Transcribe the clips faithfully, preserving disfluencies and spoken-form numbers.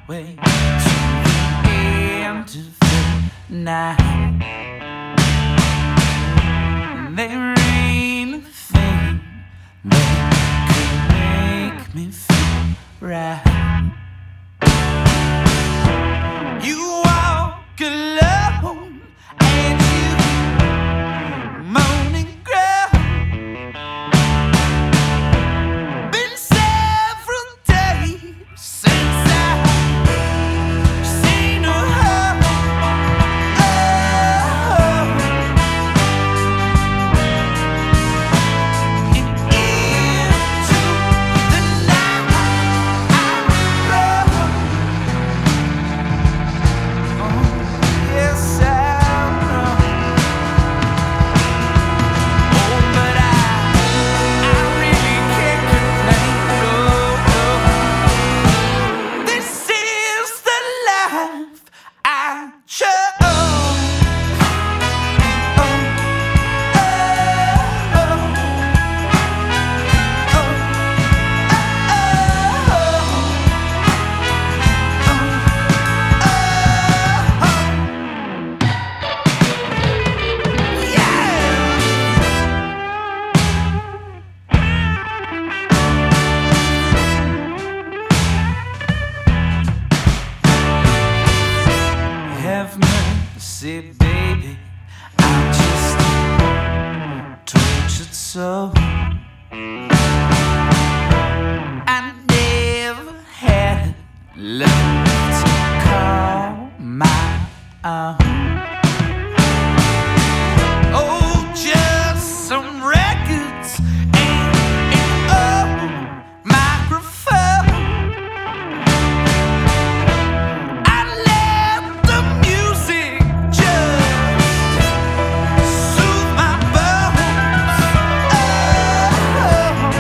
way to the end of the night. There ain't a thing that could make me feel right. You walk alone and you moan and groan. Been several days since I've seen her. Oh, and into the night I run. Oh, yes, I run. Oh, but I, I really can't complain. No, no. This is the life I chose. Oh, oh, oh, have mercy, baby. I'm just a tortured soul. I never had love to call my own. Oh, just some records and an old microphone. I let the music just soothe my bones. Oh,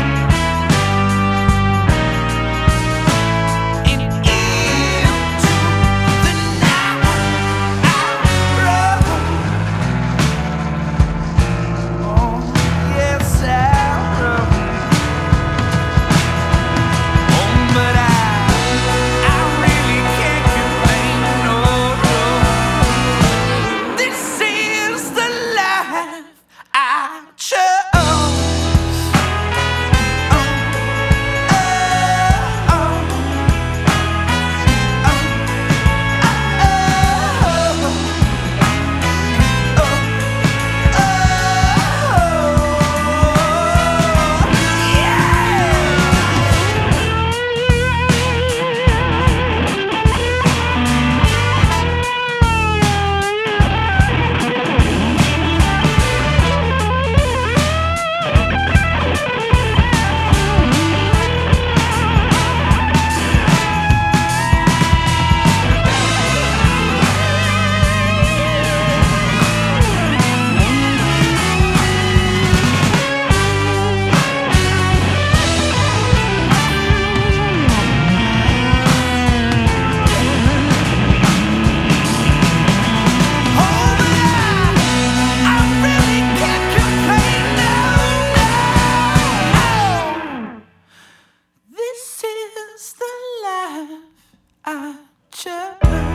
and into the night I run. Oh, yes, I run. Oh, but I, I really can't complain. No, no. This is the life I chose. Oh, oh, oh, this is the life I chose.